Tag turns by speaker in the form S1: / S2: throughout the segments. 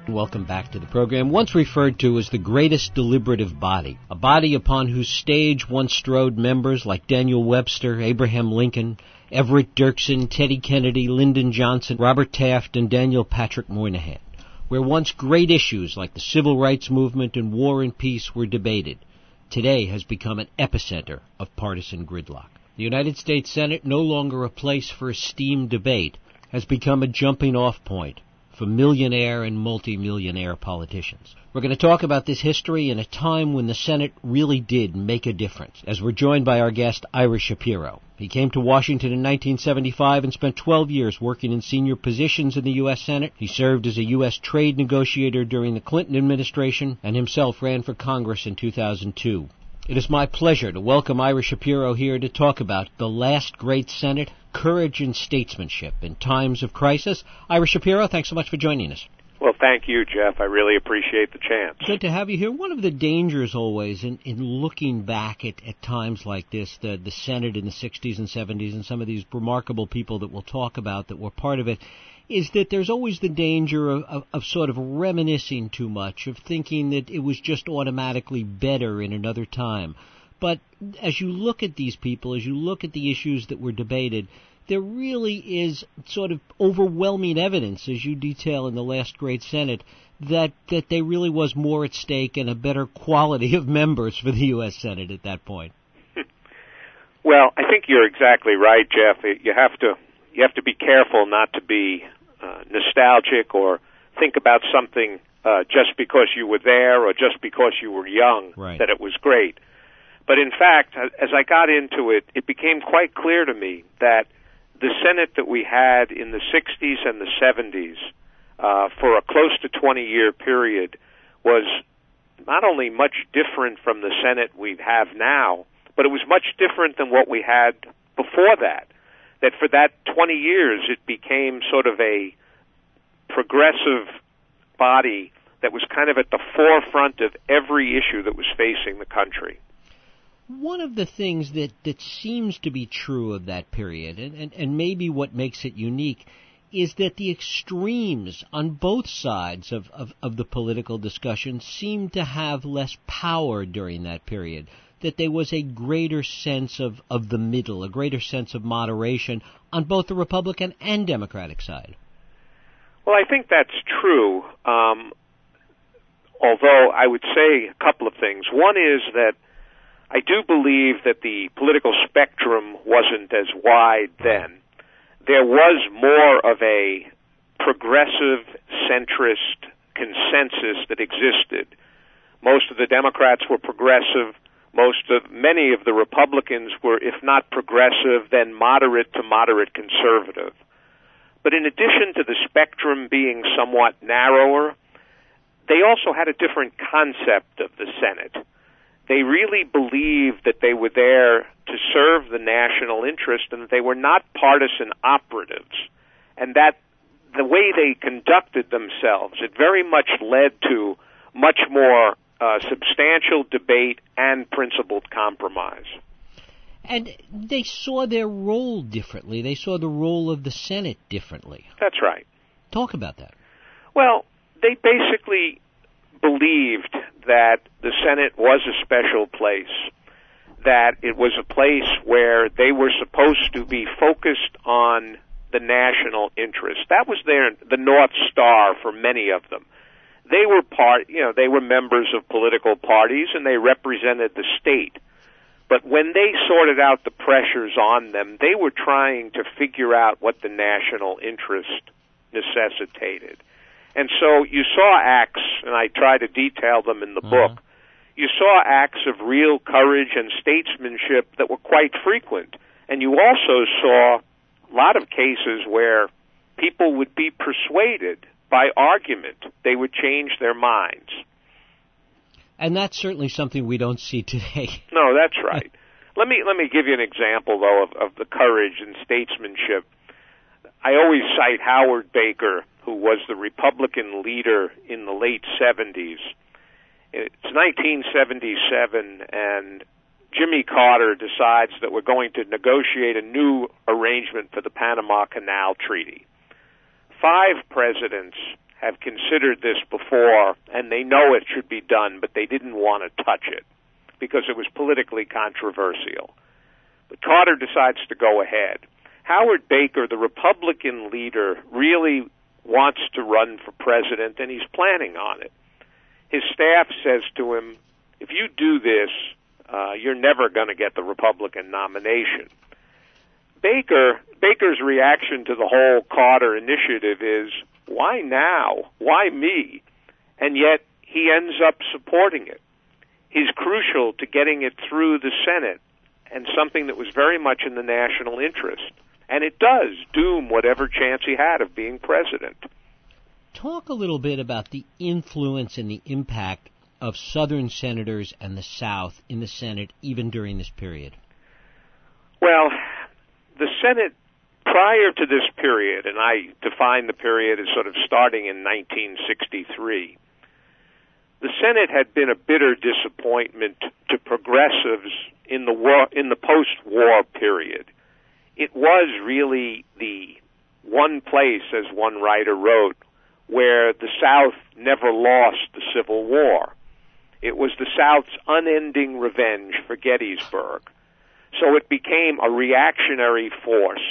S1: Welcome back to the program. Once referred to as the greatest deliberative body, a body upon whose stage once strode members like Daniel Webster, Abraham Lincoln, Everett Dirksen, Teddy Kennedy, Lyndon Johnson, Robert Taft, and Daniel Patrick Moynihan, where once great issues like the civil rights movement and war and peace were debated, today has become an epicenter of partisan gridlock. The United States Senate, no longer a place for esteemed debate, has become a jumping-off point for millionaire and multimillionaire politicians. We're going to talk about this history in a time when the Senate really did make a difference, as we're joined by our guest, Ira Shapiro. He came to Washington in 1975 and spent 12 years working in senior positions in the U.S. Senate. He served as a U.S. trade negotiator during the Clinton administration and himself ran for Congress in 2002. It is my pleasure to welcome Ira Shapiro here to talk about the last great Senate, courage and statesmanship in times of crisis. Ira Shapiro, thanks so much for joining us.
S2: Well, thank you, Jeff. I really appreciate the chance.
S1: Good to have you here. One of the dangers always in looking back at times like this, the Senate in the 60s and 70s and some of these remarkable people that we'll talk about that were part of it, is that there's always the danger of sort of reminiscing too much, of thinking that it was just automatically better in another time. But as you look at these people, as you look at the issues that were debated, there really is sort of overwhelming evidence, as you detail in the last great Senate, that there really was more at stake and a better quality of members for the U.S. Senate at that point.
S2: Well, I think you're exactly right, Jeff. You have to be careful not to be nostalgic or think about something just because you were there or just because you were young,
S1: right,
S2: that it was great. But in fact, as I got into it, it became quite clear to me that the Senate that we had in the 60s and the 70s for a close to 20-year period was not only much different from the Senate we have now, but it was much different than what we had before that. That for that 20 years, it became sort of a progressive body that was kind of at the forefront of every issue that was facing the country.
S1: One of the things that seems to be true of that period, and maybe what makes it unique, is that the extremes on both sides of the political discussion seemed to have less power during that period, that there was a greater sense of the middle, a greater sense of moderation on both the Republican and Democratic side.
S2: Well, I think that's true, although I would say a couple of things. One is that I do believe that the political spectrum wasn't as wide then. There was more of a progressive, centrist consensus that existed. Most of the Democrats were progressive. Many of the Republicans were, if not progressive, then moderate to moderate conservative. But in addition to the spectrum being somewhat narrower, they also had a different concept of the Senate. They really believed that they were there to serve the national interest and that they were not partisan operatives, and that the way they conducted themselves, it very much led to much more substantial debate and principled compromise.
S1: And they saw their role differently. They saw the role of the Senate differently.
S2: That's right.
S1: Talk about that.
S2: Well, they basically believed that the Senate was a special place, that it was a place where they were supposed to be focused on the national interest. That was the North Star for many of them. They were members of political parties and they represented the state. But when they sorted out the pressures on them, they were trying to figure out what the national interest necessitated. And so you saw acts, and I try to detail them in the book, you saw acts of real courage and statesmanship that were quite frequent. And you also saw a lot of cases where people would be persuaded by argument. They would change their minds.
S1: And that's certainly something we don't see today.
S2: No, that's right. Let me give you an example, though, of the courage and statesmanship. I always cite Howard Baker, who was the Republican leader in the late 70s. It's 1977, and Jimmy Carter decides that we're going to negotiate a new arrangement for the Panama Canal Treaty. 5 presidents have considered this before, and they know it should be done, but they didn't want to touch it because it was politically controversial. But Carter decides to go ahead. Howard Baker, the Republican leader, really wants to run for president, and he's planning on it. His staff says to him, if you do this, you're never going to get the Republican nomination. Baker's reaction to the whole Carter initiative is, why now? Why me? And yet he ends up supporting it. He's crucial to getting it through the Senate, and something that was very much in the national interest. And it does doom whatever chance he had of being president.
S1: Talk a little bit about the influence and the impact of Southern senators and the South in the Senate, even during this period.
S2: Well, the Senate, prior to this period, and I define the period as sort of starting in 1963, the Senate had been a bitter disappointment to progressives in the post-war period. It was really the one place, as one writer wrote, where the South never lost the Civil War. It was the South's unending revenge for Gettysburg. So it became a reactionary force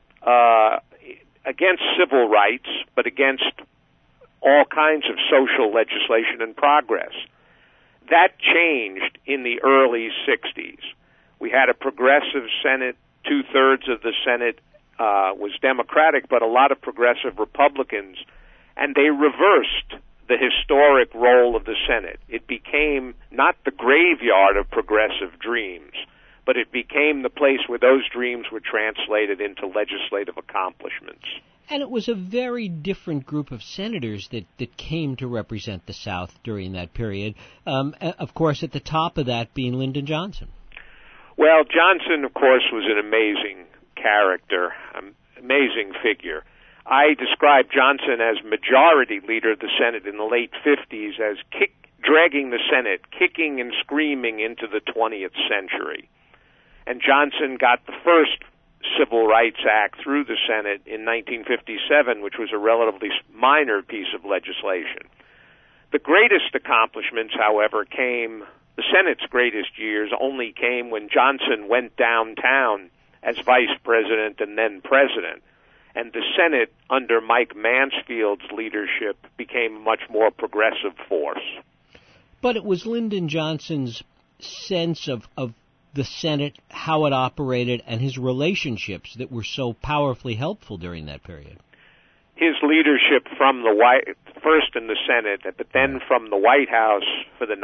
S2: against civil rights, but against all kinds of social legislation and progress. That changed in the early 60s. We had a progressive Senate. Two-thirds of the Senate was Democratic, but a lot of progressive Republicans, and they reversed the historic role of the Senate. It became not the graveyard of progressive dreams, but it became the place where those dreams were translated into legislative accomplishments.
S1: And it was a very different group of senators that came to represent the South during that period. Of course, at the top of that being Lyndon Johnson.
S2: Well, Johnson, of course, was an amazing character, amazing figure. I describe Johnson as majority leader of the Senate in the late 50s as dragging the Senate, kicking and screaming into the 20th century. And Johnson got the first Civil Rights Act through the Senate in 1957, which was a relatively minor piece of legislation. The greatest accomplishments, however, the Senate's greatest years only came when Johnson went downtown as vice president and then president. And the Senate, under Mike Mansfield's leadership, became a much more progressive force.
S1: But it was Lyndon Johnson's sense of the Senate, how it operated, and his relationships that were so powerfully helpful during that period.
S2: His leadership from first in the Senate, but then from the White House for the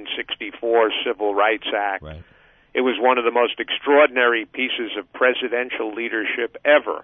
S2: 1964 Civil Rights Act.
S1: Right.
S2: It was one of the most extraordinary pieces of presidential leadership ever.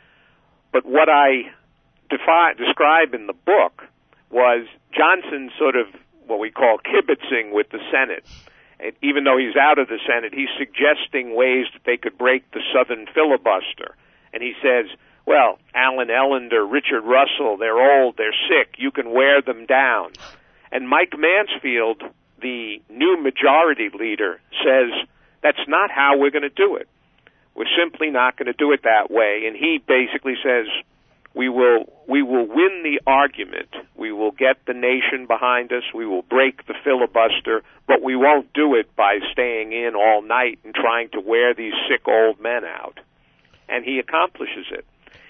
S2: But what I describe in the book was Johnson sort of what we call kibitzing with the Senate. And even though he's out of the Senate, he's suggesting ways that they could break the Southern filibuster. And he says, well, Allen Ellender, Richard Russell, they're old, they're sick, you can wear them down. And Mike Mansfield, the new majority leader, says, that's not how we're going to do it. We're simply not going to do it that way. And he basically says, we will win the argument. We will get the nation behind us. We will break the filibuster, but we won't do it by staying in all night and trying to wear these sick old men out. And he accomplishes it.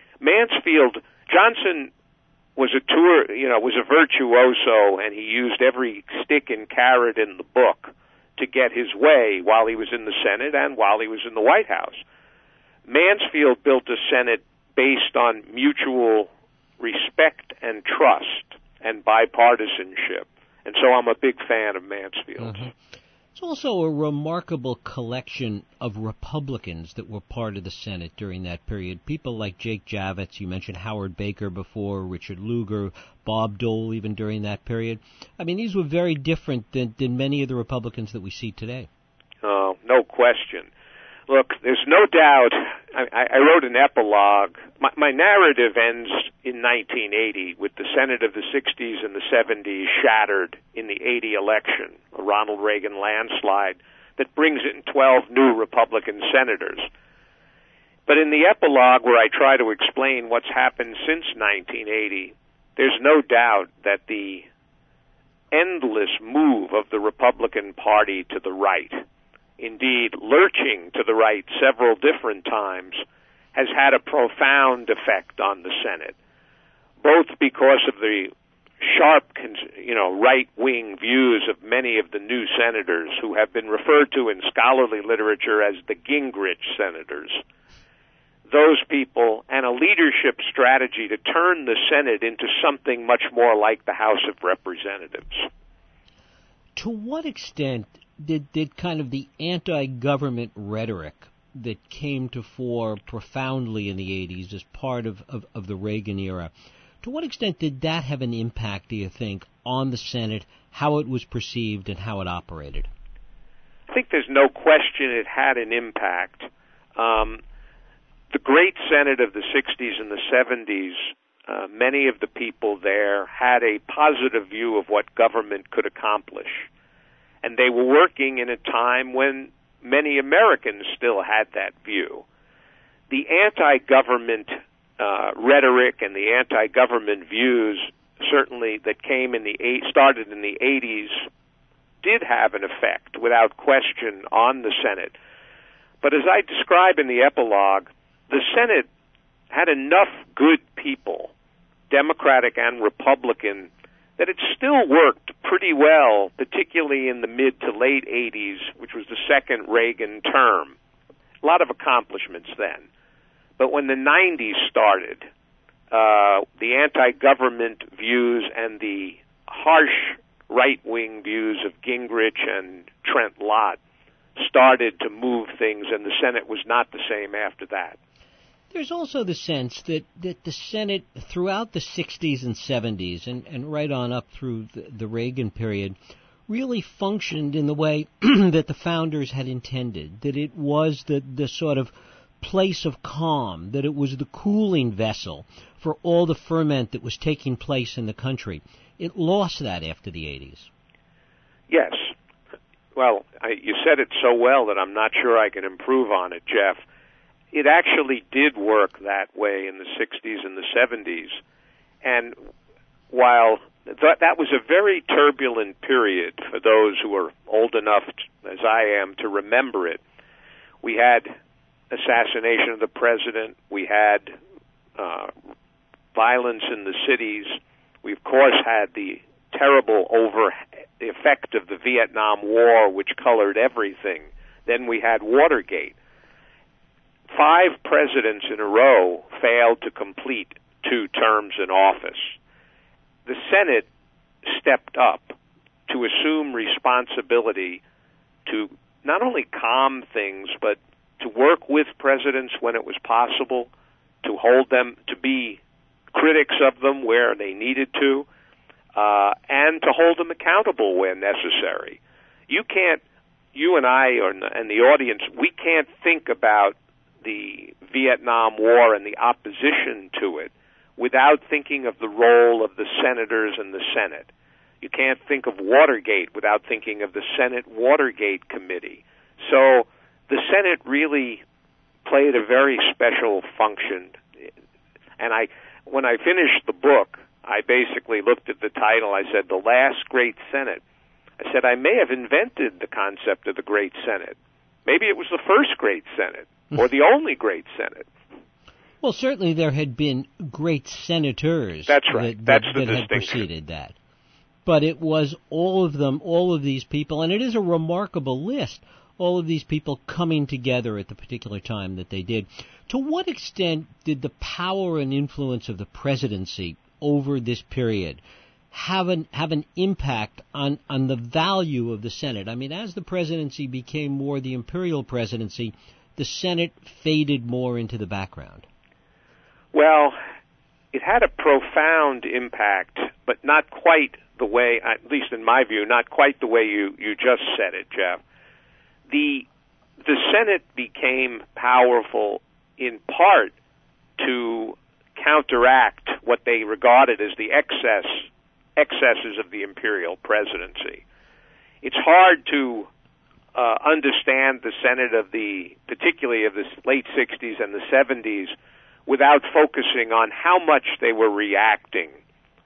S2: Johnson was a virtuoso, and he used every stick and carrot in the book to get his way while he was in the Senate and while he was in the White House. Mansfield built a Senate based on mutual respect and trust and bipartisanship. And so I'm a big fan of Mansfield.
S1: Mm-hmm. It's also a remarkable collection of Republicans that were part of the Senate during that period. People like Jake Javits, you mentioned Howard Baker before, Richard Lugar, Bob Dole even during that period. I mean, these were very different than many of the Republicans that we see today.
S2: Oh, no question. Look, there's no doubt, I wrote an epilogue. My narrative ends in 1980 with the Senate of the 60s and the 70s shattered in the 80 election, a Ronald Reagan landslide that brings in 12 new Republican senators. But in the epilogue where I try to explain what's happened since 1980, there's no doubt that the endless move of the Republican Party to the right, indeed lurching to the right several different times, has had a profound effect on the Senate, both because of the sharp, right-wing views of many of the new senators who have been referred to in scholarly literature as the Gingrich senators. Those people, and a leadership strategy to turn the Senate into something much more like the House of Representatives.
S1: To what extent did kind of the anti-government rhetoric that came to fore profoundly in the 80s as part of the Reagan era, to what extent did that have an impact, do you think, on the Senate, how it was perceived and how it operated?
S2: I think there's no question it had an impact. The great Senate of the 60s and the 70s, many of the people there had a positive view of what government could accomplish. And they were working in a time when many Americans still had that view. The anti-government rhetoric and the anti-government views, certainly that started in the 80s, did have an effect, without question, on the Senate. But as I describe in the epilogue, the Senate had enough good people, Democratic and Republican, that it still worked pretty well, particularly in the mid to late 80s, which was the second Reagan term. A lot of accomplishments then. But when the 90s started, the anti-government views and the harsh right-wing views of Gingrich and Trent Lott started to move things, and the Senate was not the same after that.
S1: There's also the sense that the Senate, throughout the 60s and 70s, and right on up through the Reagan period, really functioned in the way that the founders had intended, that it was the sort of place of calm, that it was the cooling vessel for all the ferment that was taking place in the country. It lost that after the 80s.
S2: Yes. Well, you said it so well that I'm not sure I can improve on it, Jeff. It actually did work that way in the 60s and the 70s. And while that was a very turbulent period for those who are old enough, as I am, to remember it, we had assassination of the president, we had violence in the cities, we of course had the terrible effect of the Vietnam War, which colored everything. Then we had Watergate. 5 presidents in a row failed to complete 2 terms in office. The Senate stepped up to assume responsibility to not only calm things, but to work with presidents when it was possible, to hold them, to be critics of them where they needed to, and to hold them accountable when necessary. You and I and the audience, we can't think about the Vietnam War and the opposition to it without thinking of the role of the senators and the Senate. You can't think of Watergate without thinking of the Senate Watergate Committee. So the Senate really played a very special function. And when I finished the book, I basically looked at the title. I said, The Last Great Senate. I said, I may have invented the concept of the Great Senate. Maybe it was the first Great Senate, or the only Great Senate.
S1: Well, certainly there had been great senators.
S2: That's right.
S1: That had preceded that. But it was all of them, all of these people, and it is a remarkable list, all of these people coming together at the particular time that they did. To what extent did the power and influence of the presidency over this period have an impact on the value of the Senate? I mean, as the presidency became more the imperial presidency, the Senate faded more into the background.
S2: Well, it had a profound impact, but not quite the way, at least in my view, not quite the way you just said it, Jeff. The Senate became powerful in part to counteract what they regarded as the excesses of the imperial presidency. It's hard to understand the Senate particularly of the late 60s and the 70s, without focusing on how much they were reacting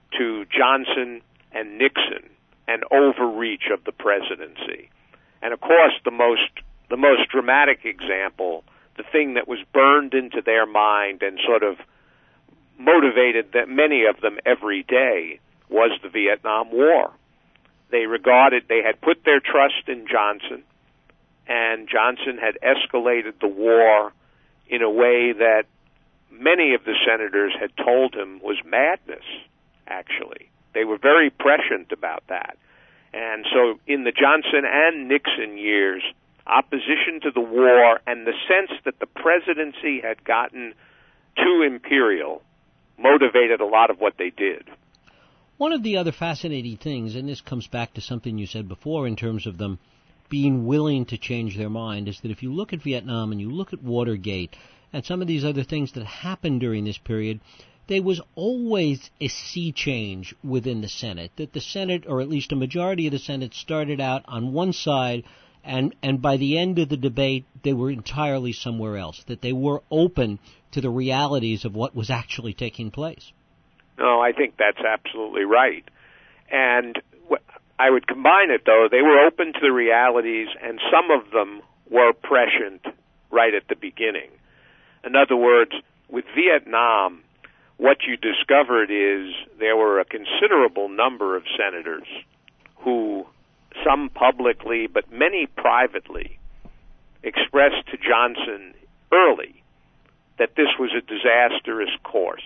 S2: to Johnson and Nixon, an overreach of the presidency. And of course, the most dramatic example, the thing that was burned into their mind and sort of motivated that many of them every day, was the Vietnam War. They had put their trust in Johnson, and Johnson had escalated the war in a way that many of the senators had told him was madness, actually. They were very prescient about that. And so in the Johnson and Nixon years, opposition to the war and the sense that the presidency had gotten too imperial motivated a lot of what they did.
S1: One of the other fascinating things, and this comes back to something you said before in terms of them being willing to change their mind, is that if you look at Vietnam and you look at Watergate and some of these other things that happened during this period, there was always a sea change within the Senate, that the Senate, or at least a majority of the Senate, started out on one side, and by the end of the debate, they were entirely somewhere else, that they were open to the realities of what was actually taking place.
S2: No, I think that's absolutely right. And I would combine it, though. They were open to the realities, and some of them were prescient right at the beginning. In other words, with Vietnam, what you discovered is there were a considerable number of senators who, some publicly, but many privately, expressed to Johnson early that this was a disastrous course.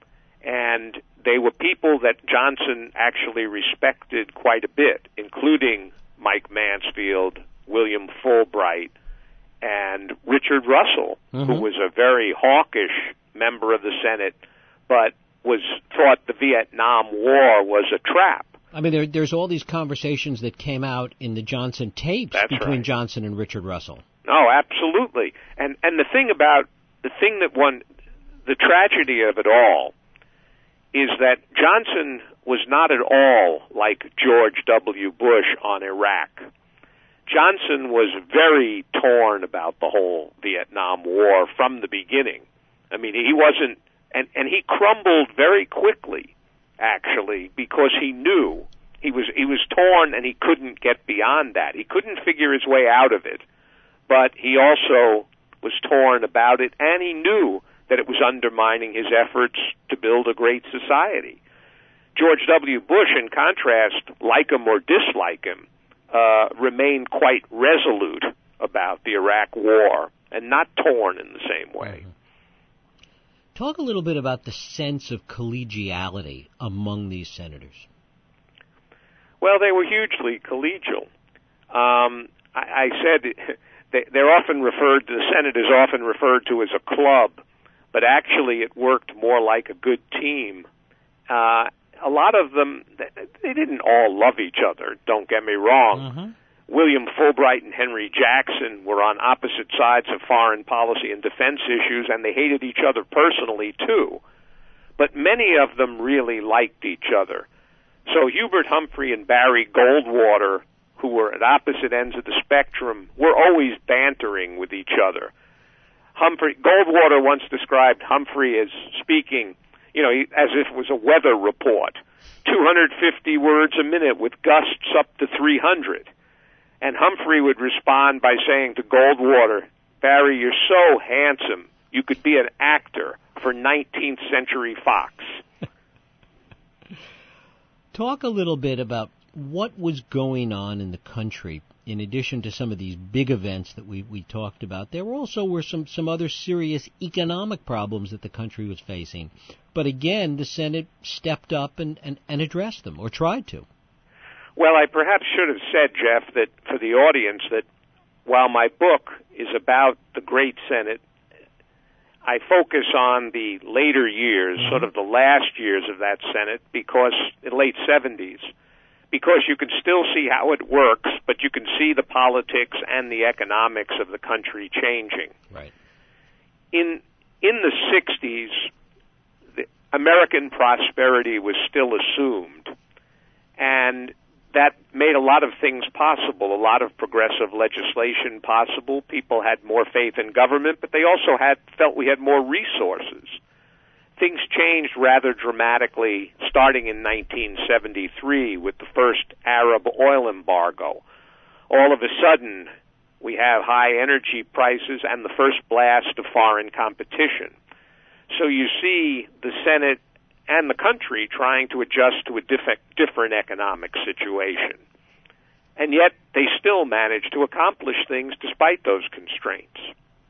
S2: And they were people that Johnson actually respected quite a bit, including Mike Mansfield, William Fulbright, and Richard Russell, who was a very hawkish member of the Senate, but thought the Vietnam War was a trap.
S1: I mean, there's all these conversations that came out in the Johnson tapes between Johnson and Richard Russell.
S2: Oh, absolutely. And the tragedy of it all is that Johnson was not at all like George W. Bush on Iraq. Johnson was very torn about the whole Vietnam War from the beginning. I mean, he wasn't, and he crumbled very quickly, actually, because he knew he was torn and he couldn't get beyond that. He couldn't figure his way out of it, but he also was torn about it, and he knew that it was undermining his efforts to build a great society. George W. Bush, in contrast, like him or dislike him, remained quite resolute about the Iraq War and not torn in the same way.
S1: Talk a little bit about the sense of collegiality among these senators.
S2: Well, they were hugely collegial. I said they're often the Senate is often referred to as a club, but actually it worked more like a good team. A lot of them, they didn't all love each other, don't get me wrong. William Fulbright and Henry Jackson were on opposite sides of foreign policy and defense issues, and they hated each other personally, too. But many of them really liked each other. So Hubert Humphrey and Barry Goldwater, who were at opposite ends of the spectrum, were always bantering with each other. Goldwater once described Humphrey as speaking, as if it was a weather report, 250 words a minute with gusts up to 300. And Humphrey would respond by saying to Goldwater, "Barry, you're so handsome, you could be an actor for 19th Century Fox."
S1: Talk a little bit about what was going on in the country. In addition to some of these big events that we talked about, there also were some other serious economic problems that the country was facing. But again, the Senate stepped up and addressed them, or tried to.
S2: Well, I perhaps should have said, Jeff, that for the audience, that while my book is about the Great Senate, I focus on the later years, sort of the last years of that Senate, because in the late 70s, because you can still see how it works, but you can see the politics and the economics of the country changing.
S1: Right.
S2: In the 60s, the American prosperity was still assumed, and that made a lot of things possible, a lot of progressive legislation possible. People had more faith in government, but they also felt we had more resources. Things changed rather dramatically starting in 1973 with the first Arab oil embargo. All of a sudden, we have high energy prices and the first blast of foreign competition. So you see the Senate and the country trying to adjust to a different economic situation. And yet they still manage to accomplish things despite those constraints.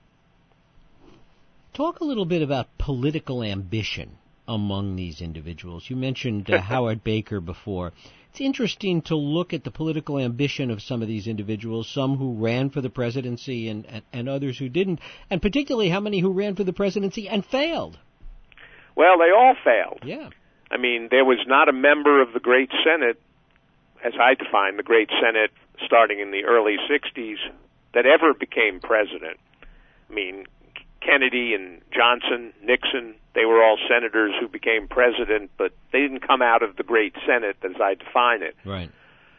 S1: Talk a little bit about political ambition among these individuals. You mentioned Howard Baker before. It's interesting to look at the political ambition of some of these individuals, some who ran for the presidency and others who didn't, and particularly how many who ran for the presidency and failed.
S2: Well, they all failed.
S1: Yeah.
S2: I mean, there was not a member of the Great Senate, as I define the Great Senate starting in the early 60s, that ever became president. I mean, Kennedy and Johnson, Nixon, they were all senators who became president, but they didn't come out of the Great Senate as I define it.
S1: Right.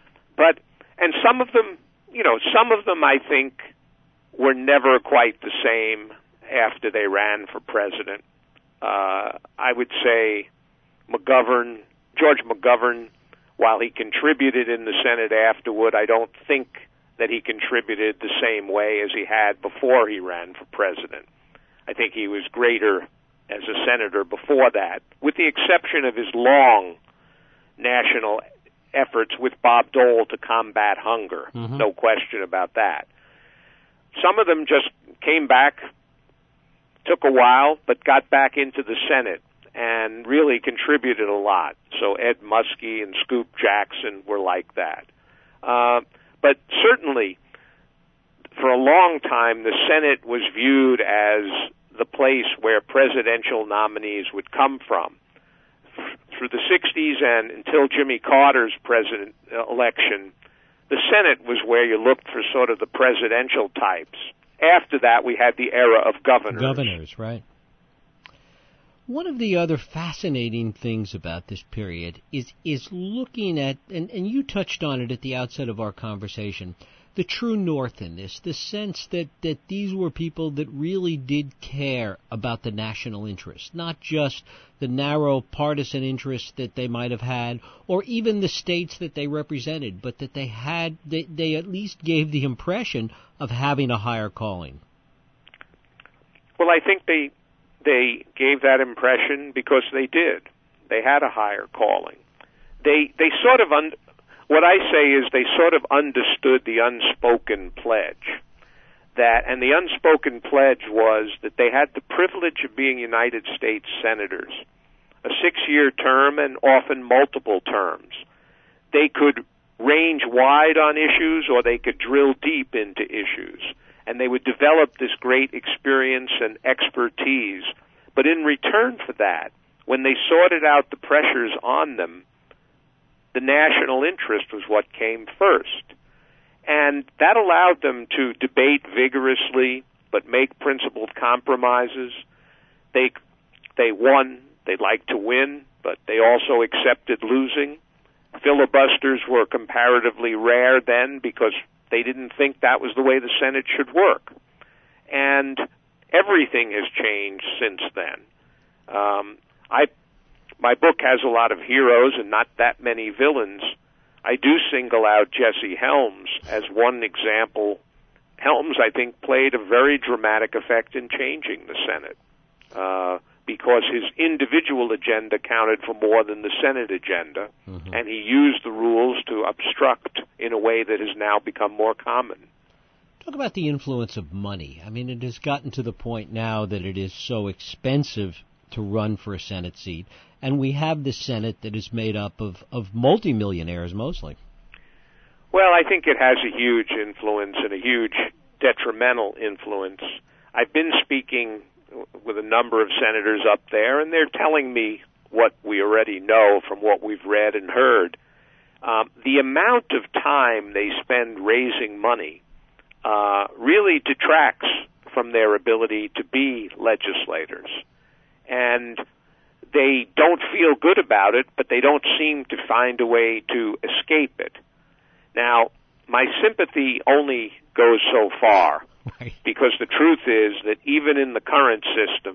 S2: And some of them, I think, were never quite the same after they ran for president. I would say George McGovern, while he contributed in the Senate afterward, I don't think that he contributed the same way as he had before he ran for president. I think he was greater as a senator before that, with the exception of his long national efforts with Bob Dole to combat hunger. Mm-hmm. No question about that. Some of them just came back, took a while, but got back into the Senate and really contributed a lot. So Ed Muskie and Scoop Jackson were like that. But certainly, for a long time, the Senate was viewed as the place where presidential nominees would come from. Through the 60s and until Jimmy Carter's president election, the Senate was where you looked for sort of the presidential types. After that, we had the era of governors.
S1: Governors, right. One of the other fascinating things about this period is looking at, and you touched on it at the outset of our conversation, the true north in this, the sense that these were people that really did care about the national interest, not just the narrow partisan interest that they might have had, or even the states that they represented, but that they at least gave the impression of having a higher calling.
S2: Well, I think they gave that impression because they did. They had a higher calling. They sort of what I say is they sort of understood the unspoken pledge. And the unspoken pledge was that they had the privilege of being United States senators, a 6-year term and often multiple terms. They could range wide on issues or they could drill deep into issues. And they would develop this great experience and expertise. But in return for that, when they sorted out the pressures on them, the national interest was what came first. And that allowed them to debate vigorously, but make principled compromises. They won. They liked to win, but they also accepted losing. Filibusters were comparatively rare then because they didn't think that was the way the Senate should work. And everything has changed since then. My book has a lot of heroes and not that many villains. I do single out Jesse Helms as one example. Helms, I think, played a very dramatic effect in changing the Senate because his individual agenda counted for more than the Senate agenda, mm-hmm. and he used the rules to obstruct in a way that has now become more common.
S1: Talk about the influence of money. I mean, it has gotten to the point now that it is so expensive to run for a Senate seat, and we have the Senate that is made up of multimillionaires mostly.
S2: Well, I think it has a huge influence and a huge detrimental influence. I've been speaking with a number of senators up there, and they're telling me what we already know from what we've read and heard. The amount of time they spend raising money really detracts from their ability to be legislators. And they don't feel good about it, but they don't seem to find a way to escape it. Now, my sympathy only goes so far,
S1: right.
S2: Because the truth is that even in the current system,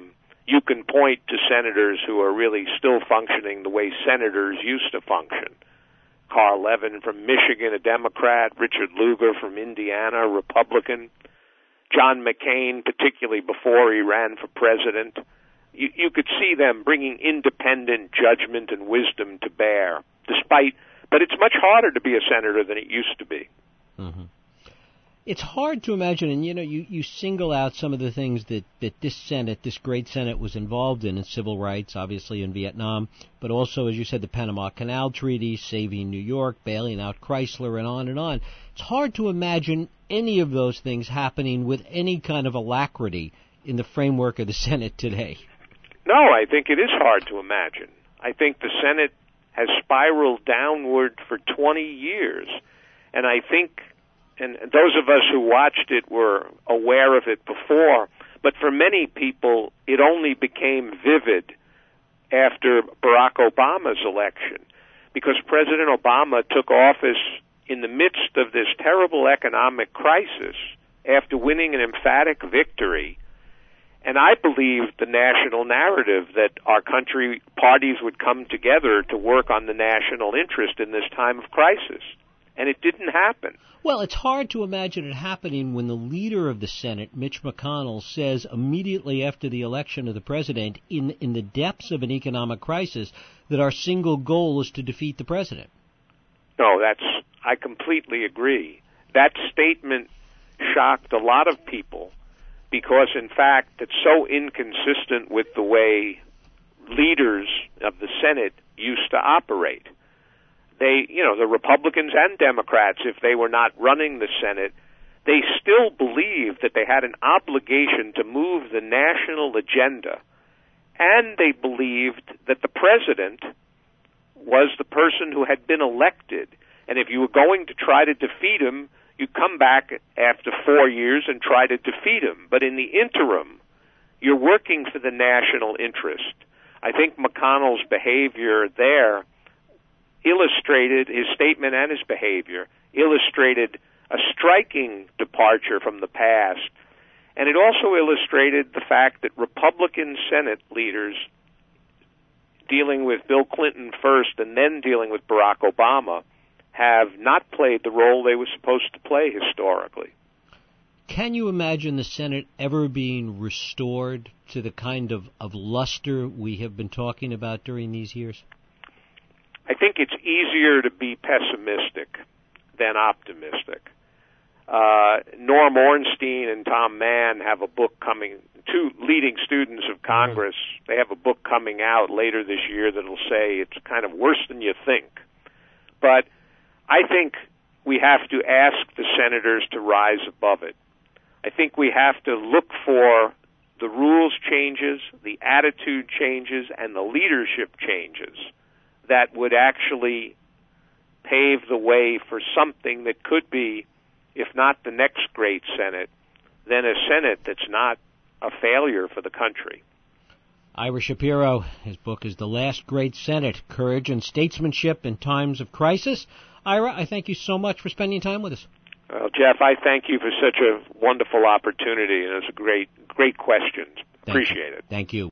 S2: you can point to senators who are really still functioning the way senators used to function. Carl Levin from Michigan, a Democrat, Richard Lugar from Indiana, a Republican, John McCain, particularly before he ran for president. You could see them bringing independent judgment and wisdom to bear, but it's much harder to be a senator than it used to be.
S1: Mm-hmm. It's hard to imagine, and you single out some of the things that this Senate, this great Senate, was involved in civil rights, obviously in Vietnam, but also, as you said, the Panama Canal Treaty, saving New York, bailing out Chrysler, and on and on. It's hard to imagine any of those things happening with any kind of alacrity in the framework of the Senate today.
S2: No, I think it is hard to imagine. I think the Senate has spiraled downward for 20 years, and I think, and those of us who watched it were aware of it before, but for many people, it only became vivid after Barack Obama's election, because President Obama took office in the midst of this terrible economic crisis after winning an emphatic victory. And I believed the national narrative that our country parties would come together to work on the national interest in this time of crisis. And it didn't happen.
S1: Well, it's hard to imagine it happening when the leader of the Senate, Mitch McConnell, says immediately after the election of the president, in the depths of an economic crisis, that our single goal is to defeat the president.
S2: No, I completely agree. That statement shocked a lot of people because, in fact, it's so inconsistent with the way leaders of the Senate used to operate. The Republicans and Democrats, if they were not running the Senate, they still believed that they had an obligation to move the national agenda, and they believed that the president was the person who had been elected, and if you were going to try to defeat him, you come back after 4 years and try to defeat him. But in the interim, you're working for the national interest. I think McConnell's behavior there illustrated, his statement and his behavior illustrated a striking departure from the past. And it also illustrated the fact that Republican Senate leaders, dealing with Bill Clinton first and then dealing with Barack Obama, have not played the role they were supposed to play historically.
S1: Can you imagine the Senate ever being restored to the kind of luster we have been talking about during these years?
S2: I think it's easier to be pessimistic than optimistic. Norm Ornstein and Tom Mann have a book coming, two leading students of Congress. They have a book coming out later this year that'll say it's kind of worse than you think. But I think we have to ask the senators to rise above it. I think we have to look for the rules changes, the attitude changes, and the leadership changes that would actually pave the way for something that could be, if not the next great Senate, then a Senate that's not a failure for the country.
S1: Ira Shapiro, his book is The Last Great Senate, Courage and Statesmanship in Times of Crisis. Ira, I thank you so much for spending time with us.
S2: Well, Jeff, I thank you for such a wonderful opportunity, and it's a great questions. Appreciate it.
S1: Thank you.